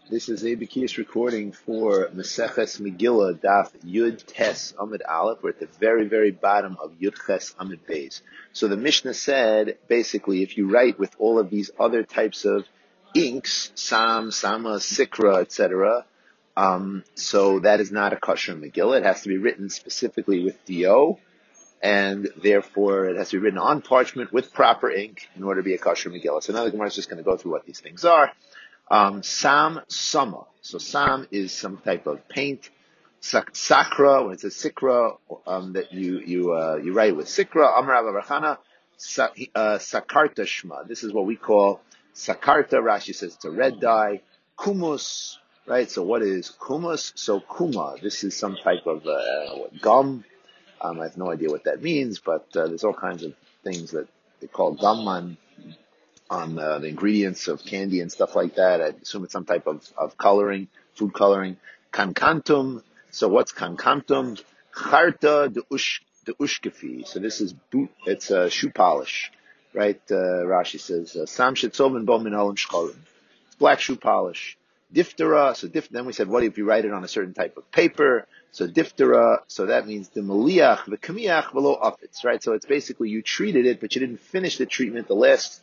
This is a Bekiyas recording for Maseches Megillah, Daf Yud Tes Amid Aleph. We're at the very, very bottom of Yud Ches Amid Beis. So the Mishnah said, basically, if you write with all of these other types of inks, Sam, Sama, Sikra, etc., so that is not a kosher Megillah. It has to be written specifically with DO, and therefore it has to be written on parchment with proper ink in order to be a kosher Megillah. So now the Gemara is just going to go through what these things are. Sam, Sama. So Sam is some type of paint. Sakra, when it's a Sikra, that you write with Sikra. Amar Avarchana, Sakarta Shma. This is what we call Sakarta. Rashi says it's a red dye. Kumus, right? So what is Kumus? So Kuma. This is some type of gum. I have no idea what that means, but there's all kinds of things that they call gum on the ingredients of candy and stuff like that. I assume it's some type of coloring, food coloring. Kankantum. So what's kankantum? Charta de ushkefi. So this is it's shoe polish, right? Rashi says sam shetzov bo min olim shchorim. It's black shoe polish. Diphthera. So then we said, what if you write it on a certain type of paper? So diphthera. So that means the maliach, the kamiach, below affitz, right? So it's basically you treated it, but you didn't finish the treatment. The last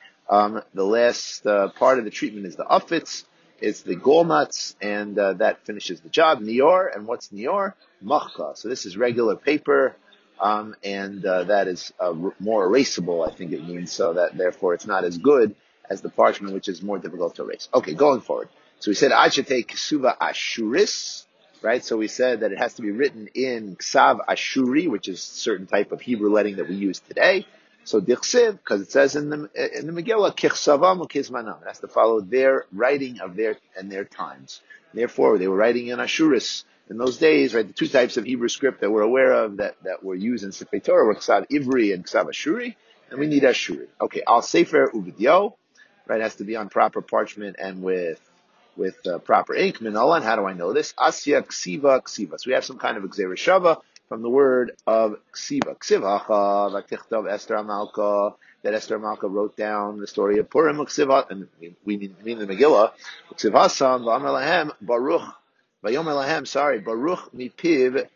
part of the treatment is the affitz, it's the golmats, and that finishes the job. Nior, and what's nior? Machka. So this is regular paper, and that is more erasable, I think it means, so that therefore it's not as good as the parchment, which is more difficult to erase. Okay, going forward. So we said, I should take ksuva ashuris, right? So we said that it has to be written in ksav ashuri, which is a certain type of Hebrew letting that we use today. So dichsiv, because it says in the Megillah, kichsavam ukizmanam. It has to follow their writing of their times. Therefore, they were writing in Ashuris in those days, right? The two types of Hebrew script that we're aware of that were used in Sefer Torah were ksav ivri and ksav ashuri, and we need ashuri. Okay, al sefer uvidyo, right? It has to be on proper parchment and with proper ink. Minolan, how do I know this? Asya ksiva ksiva. So we have some kind of gzera shava from the word of ksiva. Ksivacha, v'tichtav Esther Amalka, that Esther Amalka wrote down the story of Purim, ksiva, and we mean the Megillah. Ksivasam, v'amar lahem, Baruch, v'yomer lahem, Baruch mipiv,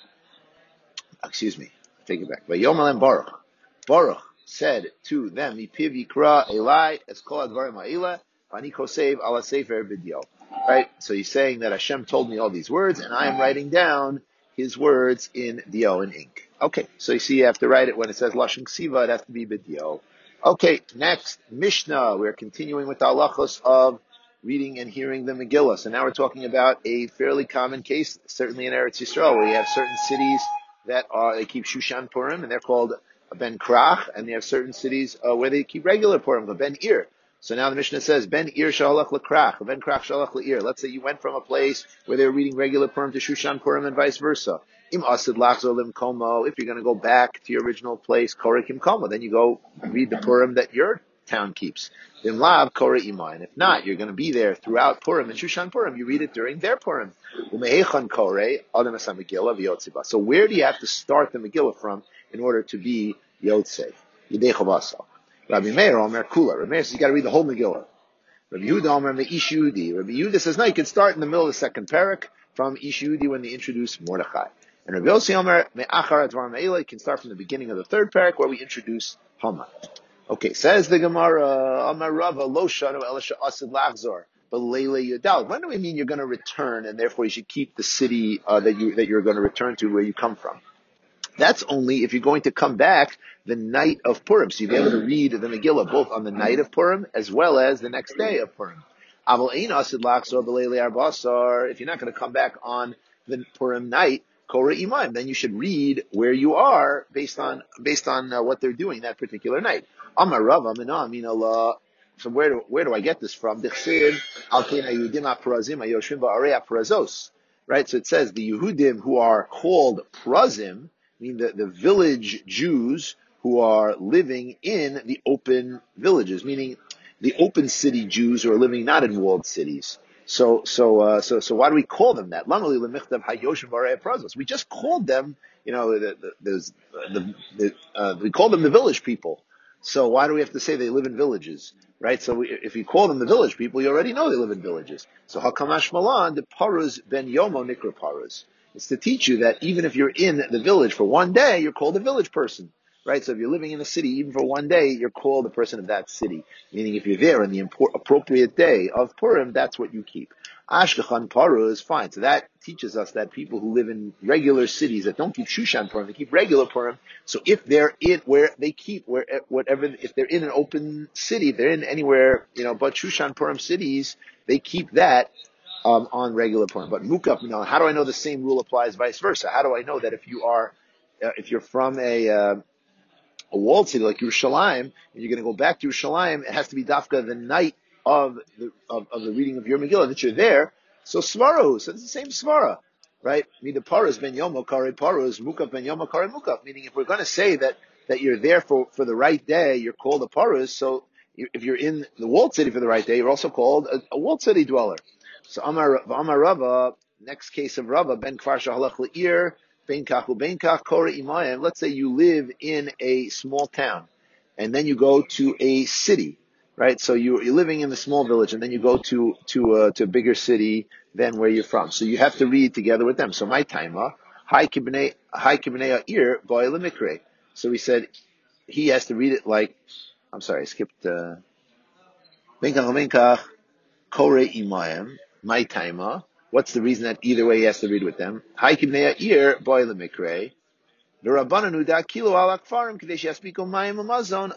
excuse me, take it back. V'yomer lahem Baruch. Baruch said to them, mipiv yikra elai, es kol advarim ha'ila, v'ani kosev ala sefer b'dio. Right? So he's saying that Hashem told me all these words, and I am writing down his words in dio, in ink. Okay, so you see you have to write it when it says lashon ksiva, it has to be b'dio. Okay, next, Mishnah. We're continuing with the halachos of reading and hearing the Megillah. So now we're talking about a fairly common case, certainly in Eretz Yisrael, where you have certain cities that they keep Shushan Purim, and they're called Ben Krach, and they have certain cities where they keep regular Purim, the Ben Ir. So now the Mishnah says, Ben Ir shalach l'krach, Ben Krach shalach l'ir. Let's say you went from a place where they were reading regular Purim to Shushan Purim and vice versa. Im asid lachzor lim komo. If you're going to go back to your original place, korek im komo, then you go read the Purim that your town keeps. Im lav korek ima. And if not, you're going to be there throughout Purim and Shushan Purim. You read it during their Purim. Umehechan korek adam asa Megillah v'yotziba. So where do you have to start the Megillah from in order to be yotzei? Yidei chavasa. Rabbi Meir Omer Kula. Rabbi Meir says you got to read the whole Megillah. Rabbi Yehuda Omer Me'ish Yehudi. Rabbi Yehuda says no, you can start in the middle of the second parak from Ish Yehudi when they introduce Mordechai. And Rabbi Yossi Omer Me'achar Advar Me'ela. You can start from the beginning of the third parak where we introduce Haman. Okay, says the Gemara, Amar Rava Lo Shanu Elisha Asid Lachzor. But Leila Yudal. When do we mean you're going to return, and therefore you should keep the city that you're going to return to where you come from? That's only if you're going to come back the night of Purim. So you'll be able to read the Megillah both on the night of Purim as well as the next day of Purim. If you're not going to come back on the Purim night, Korah Iman, then you should read where you are based on what they're doing that particular night. Amar Rava Mina Min Allah. So where do I get this from? Right? So it says the Yehudim who are called Prazim, mean the village Jews who are living in the open villages, meaning the open city Jews who are living not in walled cities. So why do we call them that? We just called them, we called them the village people. So why do we have to say they live in villages, right? So if you call them the village people, you already know they live in villages. So Hakamash Malan, the Paruz ben Yomo Nikra Paruz. It's to teach you that even if you're in the village for one day, you're called a village person, right? So if you're living in a city, even for one day, you're called a person of that city. Meaning if you're there on the appropriate day of Purim, that's what you keep. Ashkechan Paru is fine. So that teaches us that people who live in regular cities that don't keep Shushan Purim, they keep regular Purim. So if they're in where they keep whatever, if they're in an open city, if they're in anywhere, but Shushan Purim cities, they keep that on regular Purim. But Mukaf, how do I know the same rule applies vice versa? How do I know that if you're from a walled city like Yerushalayim, and you're going to go back to Yerushalayim, it has to be dafka the night of the reading of your Megillah that you're there. So Svara, so it's the same Svara, right? Mida Paras ben Yomo Kare Paras, Mukaf ben Yomo Kare Mukaf. Meaning, if we're going to say that you're there for the right day, you're called a Paras. So if you're in the walled city for the right day, you're also called a walled city dweller. So Amar Rava, next case of Rava ben Kfar Shahalach Le'ir. Let's say you live in a small town, and then you go to a city, right? So you're living in the small village, and then you go to a bigger city than where you're from. So you have to read together with them. So my timer, hi kibnei ir boy lemikre. So we said he has to read it like, I'm sorry, I skipped. Benkach kore imayim, my timer. What's the reason that either way he has to read with them? Hi kibnei ir boy lemikre. The Rabbananu da kilo al akfarim kadesh yaspiku mayim amazon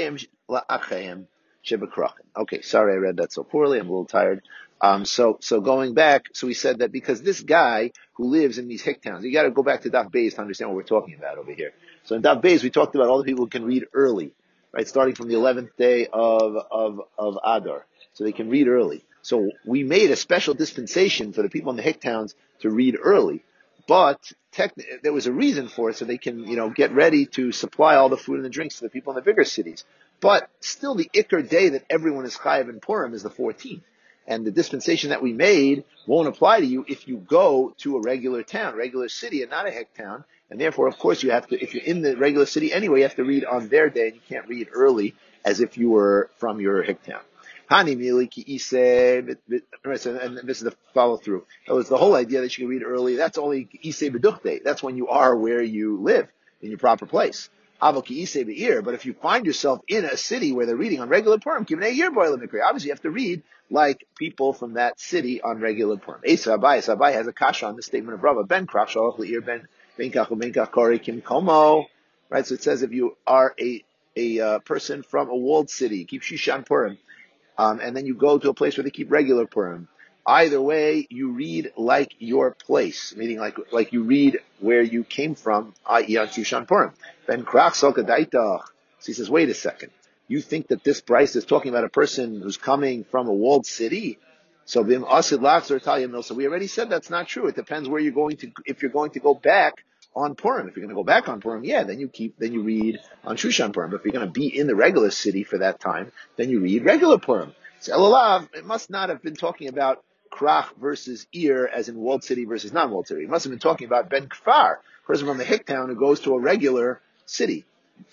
la'achem shebekrachim. Okay, sorry I read that so poorly. I'm a little tired. So going back, so we said that because this guy who lives in these hick towns, you got to go back to Daf Beis to understand what we're talking about over here. So in Daf Beis, we talked about all the people who can read early, right? Starting from the 11th day of Adar, so they can read early. So we made a special dispensation for the people in the hick towns to read early. But there was a reason for it, so they can, get ready to supply all the food and the drinks to the people in the bigger cities. But still, the Iker day that everyone is chayav in Purim is the 14th. And the dispensation that we made won't apply to you if you go to a regular town, regular city, and not a heck town. And therefore, of course, you have to, if you're in the regular city anyway, you have to read on their day, and you can't read early as if you were from your heck town. Hani miliki ise, and this is the follow through. That was the whole idea that you can read early. That's only ise beduchte. That's when you are where you live in your proper place. Avoki ise be'ir. But if you find yourself in a city where they're reading on regular Purim, given a year boiler mikri, obviously you have to read like people from that city on regular Purim. Esa Abai has a kasha on the statement of Rava ben krach shalach le'ir ben kach kori kim komo. Right. So it says if you are a person from a walled city, keep Shishan Purim. And then you go to a place where they keep regular Purim. Either way, you read like your place, meaning like you read where you came from, i.e. on Shushan Purim. Ben Krach Salkadaitach. So he says, wait a second. You think that this Bryce is talking about a person who's coming from a walled city? So Bim Asid Lachs or Talia Mil. So we already said that's not true. It depends where you're going to, if you're going to go back on Purim. If you're going to go back on Purim, then you read on Shushan Purim. But if you're going to be in the regular city for that time, then you read regular Purim. So Elalav, it must not have been talking about Krach versus Ir as in walled city versus non-walled city. It must have been talking about Ben Kfar, a person from the hick town who goes to a regular city.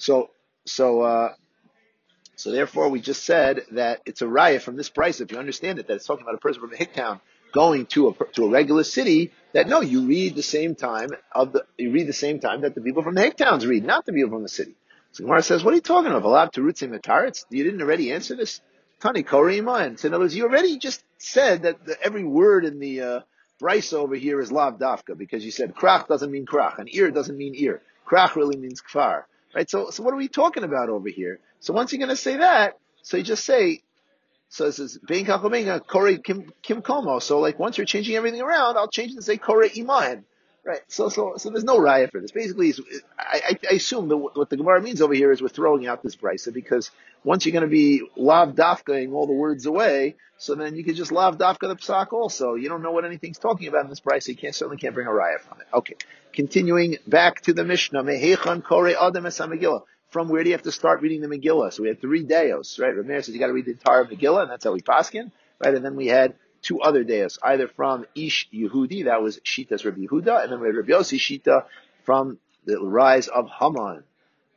So therefore, we just said that it's a raya from this price. If you understand it, that it's talking about a person from a hick town going to a regular city. That no, you read the same time that the people from the hick towns read, not the people from the city. So Gemara says, what are you talking about? Alav terutzim metaretz? You didn't already answer this? Tani korima. And so in other words, you already just said that every word in the Bryce over here is lav dafka because you said krach doesn't mean krach and ir doesn't mean ir. Krach really means kfar. Right? So what are we talking about over here? So once you're going to say that, so you just say, so it says, Bein Kachomenga, Kore Kim Komo. So like once you're changing everything around, I'll change it and say Kore Iman. Right. So there's no raya for this. Basically, I assume that what the Gemara means over here is we're throwing out this brisa because once you're going to be lav dafkaing all the words away, so then you can just lav dafka the psak also. You don't know what anything's talking about in this brisa. You certainly can't bring a raya from it. Okay. Continuing back to the Mishnah, Mehechan Kore Adam Es HaMegillah. From where do you have to start reading the Megillah? So we had 3 deos, right? Rameir says you got to read the entire Megillah, and that's how we paskin, right? And then we had 2 other deos, either from Ish Yehudi, that was Shita's Rabbi Yehuda, and then we had Rabbi Yossi Shita from the rise of Haman.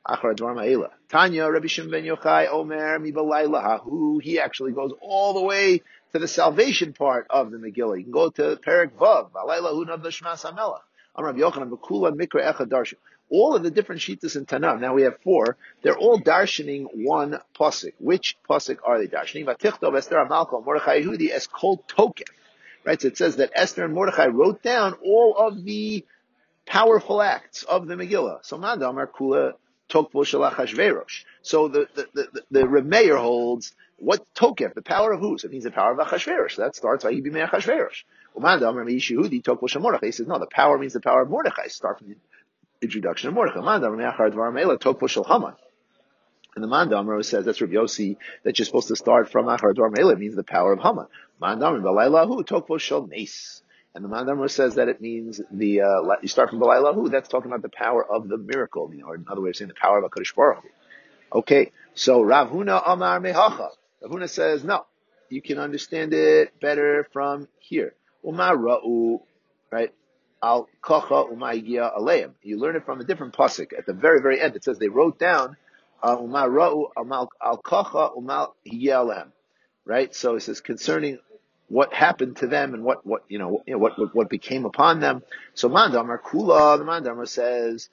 Achar Dvar Ma'ela. Tanya, Rabbi Shimon ben Yochai, Omer, Mibalayla Hahu. He actually goes all the way to the salvation part of the Megillah. You can go to Perek Vav, Balayla Hu Nav Shmas HaMelech. Am Rabbi Yochanan, B'Kula Mikra Echad Darshan. All of the different shitas in Tanakh, now we have 4, they're all darshaning one pasuk. Which pasuk are they darshaning? Vatichtov Esther Amalkal Mordechai Yehudi es kol tokef. Right, so it says that Esther and Mordechai wrote down all of the powerful acts of the Megillah. So Mandamar Kula Tokvo Shalach Hashverosh. So the Reb Meir holds what Tokef, the power of who? So it means the power of Achashverosh. That starts by Yibimei Achashverosh. Mandamar Meishihudi Tokvo Shamordechai. He says no, the power means the power of Mordechai. Start from the introduction of Mordechai. Mandamar Meachar Dvar Meila Tokvo Shel Haman. And the Mandamar says that's Rabbi Yossi that you're supposed to start from Achar Dvar Meila. It means the power of Haman. Mandamar Balaylahu Tokvo Shel Nes. And the Mandamar says that it means you start from Balaylahu. That's talking about the power of the miracle, or another way of saying the power of HaKadosh Baruch Hu. Okay, so Rav Huna Amar Mehacha. Rav Huna says no, you can understand it better from here. Umar Ra'u, right? Al Kocha Umaigia Aleim. You learn it from a different pasuk at the very, very end. It says they wrote down Umar Ra'u Al Kocha Umal Higia Aleim. Right? So it says concerning what happened to them and what became upon them. So Mandamar Kula, the Mandamar says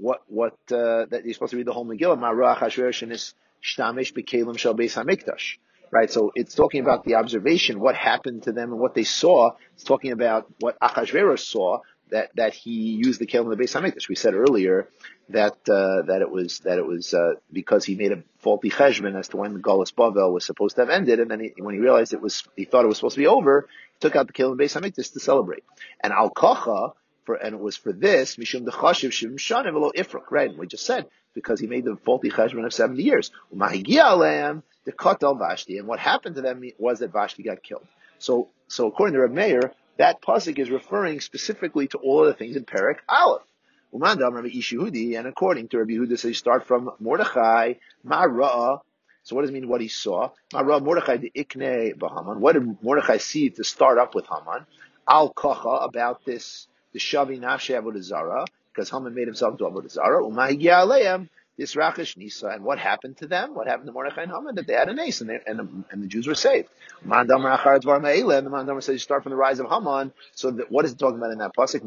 that you're supposed to read the whole Megillah. Ma'ruach Hashverosh shenis shtamish b'kelim shel beis hamikdash. Right, so it's talking about the observation, what happened to them and what they saw. It's talking about what Achashverosh saw, that he used the kelim of the Beis Hamikdash. We said earlier that it was because he made a faulty cheshbon as to when the Galus Bavel was supposed to have ended, and then when he realized he thought it was supposed to be over, he took out the kelim of the Beis Hamikdash to celebrate. And Al Kacha, and it was for this mishum dechashiv shivim shanim v'lo ifruk. Right, and we just said because he made the faulty cheshbon of 70 years. Umahigia aleim the katal Vashti, and what happened to them was that Vashti got killed. So according to Reb Meir, that pasuk is referring specifically to all of the things in Perek Aleph. Umandam Rabbi Ishihudi, and according to Rabbi Yehuda, so you start from Mordechai, Ma'ra. So what does it mean? What he saw? Ma'ra Mordechai the Ikne Bahaman. What did Mordechai see to start up with Haman? Al Kacha, about this the Shavi Nafshe Avodah Zarah, because Haman made himself to Avodah Zarah. Umahigia Aleim. This Rakesh Nisa, and what happened to them? What happened to Mordechai and Haman? That they had an ace, and the Jews were saved. Mandamar Achar Dvar Me'ela, and the Mandamar says you start from the rise of Haman. So what is it talking about in that pasuk?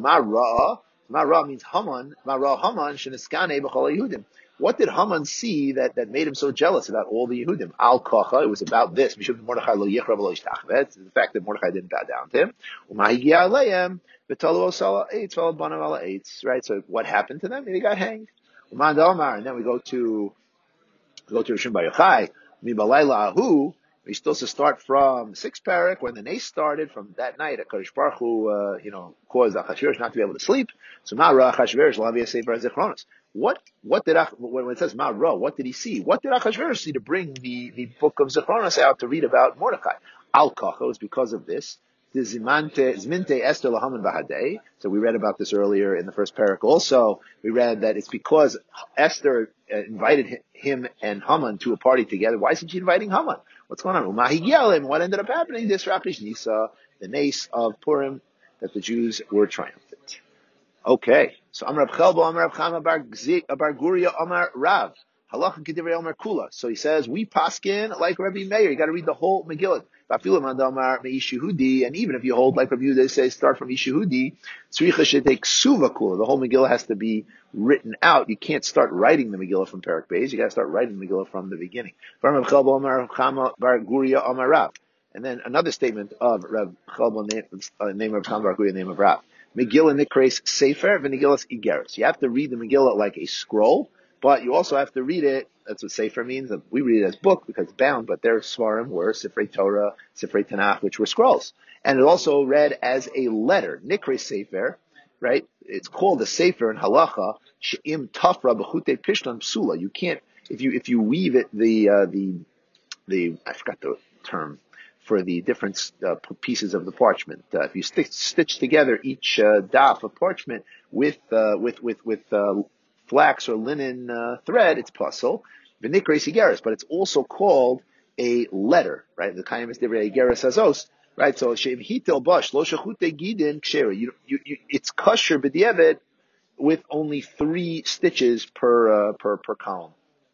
Ma'ra means Haman. Ma'ra Haman sheniskane b'chol Yehudim. What did Haman see that made him so jealous about all the Yehudim? Al Kacha, it was about this. Mordechai lo yichrav lo yishtachvet. The fact that Mordechai didn't bow down to him. Umahigia aleim v'talu osala eitz v'al banav ala eitz. Right. So what happened to them? They got hanged. And then we go to Rishon Bar Yochai, Mibalayla Ahu. We're supposed to start from 6th parak when the nace started. From that night, HaKadosh Baruch Hu, caused Achashverosh not to be able to sleep. So Ma'ra Achashverosh Lavia Sefer Zichronos. When it says Ma'ra, what did he see? What did Achashverosh see to bring the book of Zichronos out to read about Mordechai? Al Kacha was because of this. Zminte Esther Lahaman Bahadei. So we read about this earlier in the first parak. Also, we read that it's because Esther invited him and Haman to a party together. Why isn't she inviting Haman? What's going on? Umahigialim. What ended up happening? This Rakish Nisa, the nace of Purim, that the Jews were triumphant. Okay. So Amar Rab Chelbo, Amar Rab Chama Bar Guria, Amar Rav. Halacha Kedivrei Amar Kula. So he says, we paskin like Rabbi Meir. You got to read the whole Megillah. And even if you hold like Rabbi Yehuda says, start from Ishihudi, tzricha should take suva kula. The whole Megillah has to be written out. You can't start writing the Megillah from Perek Beis. You got to start writing the Megillah from the beginning. And then another statement of Rav Chelbo, name of Chama Bar Guria, name of Rav. Megillah Nikres Sefer v'Megillas Igeres. You have to read the Megillah like a scroll, but you also have to read it. That's what Sefer means. We read it as book because it's bound, but their Svarim were Sifrei Torah, Sifrei Tanakh, which were scrolls. And it also read as a letter. Nikre Sefer, right? It's called a Sefer in Halacha, She'im Tafra B'chutei Pishtan Psula. You can't, if you weave it, I forgot the term for the different pieces of the parchment. If you stitch together each daf of parchment with flax or linen thread, it's puzzle. V'nikre Igeres, but it's also called a letter, right? The Kayim is Divrei Igeres Azos, right? So She'im Hitel Bash Lo Shechute Gidin Ksher. It's kosher b'diavad with only 3 stitches per column,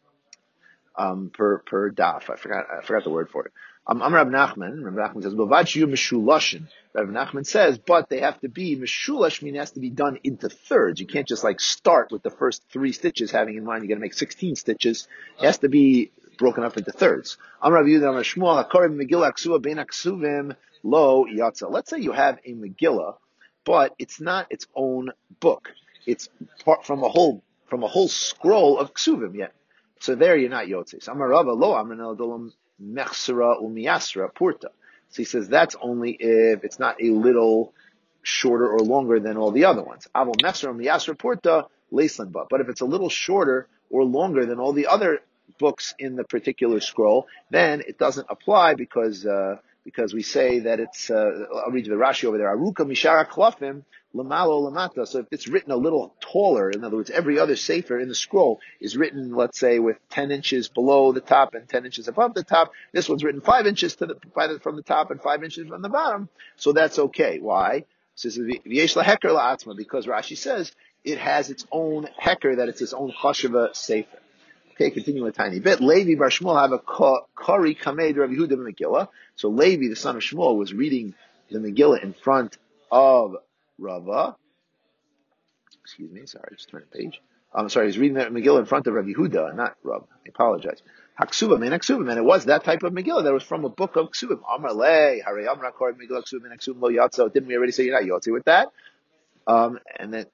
per daf. I forgot the word for it. Amar Rab Nachman. Rab Nachman says, "Bavad shiyu mishulashin." Rab Nachman says, but they have to be mishulash, meaning it has to be done into thirds. You can't just like start with the first 3 stitches, having in mind you're going to make 16 stitches. It has to be broken up into thirds. Amar Rav Yehuda Amar Shmuel HaKoreh Megillah Ksuva Bein Aksuvim Lo Yatza. Let's say you have a Megillah, but it's not its own book. It's part from a whole scroll of Ksuvim yet. So there you're not yotzes. Amar Rava lo amrin eladolom mechsera umiyasra purta. So he says that's only if it's not a little shorter or longer than all the other ones. Avol mechsera umiyasra purta leislanba. But if it's a little shorter or longer than all the other books in the particular scroll, then it doesn't apply because we say that it's. I'll read you the Rashi over there. Aruka mishara klafim. Lamalo lamata. So if it's written a little taller, in other words, every other sefer in the scroll is written, let's say, with 10 inches below the top and 10 inches above the top. This one's written 5 inches from the top and 5 inches from the bottom. So that's okay. Why? So this is v'yesh laheker la'atzma, because Rashi says it has its own heker, that it's its own chashava sefer. Okay, continue a tiny bit. Levi bar Shmuel have a kari kamed Rav Yehuda Megillah. So Levi, the son of Shmuel, was reading the Megillah in front of Rava. Excuse me, sorry, just turn the page. I'm sorry, he's reading the Megillah in front of Rav Yehuda, not Rav. I apologize. Haksuvim and Aksuvim, and it was that type of Megillah that was from a book of Ksuvim. Amar le, Hare Amra Kor Megillah Ksuvim and Aksuvim lo Yatzo. Didn't we already say you're not Yotzi with that? And then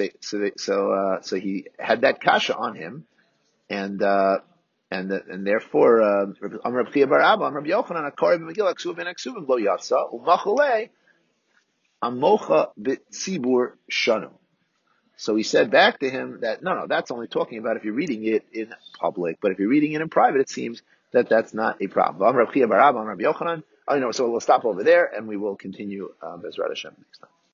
so he had that kasha on him, and therefore Amar B'chia bar Abba, Amar B'Yochanan Kor Megillah Ksuvim and Aksuvim lo Yatzo umachule amocha b'tzibur shanu. So he said back to him that, no, that's only talking about if you're reading it in public, but if you're reading it in private, it seems that that's not a problem. So we'll stop over there and we will continue Bezrat Hashem next time.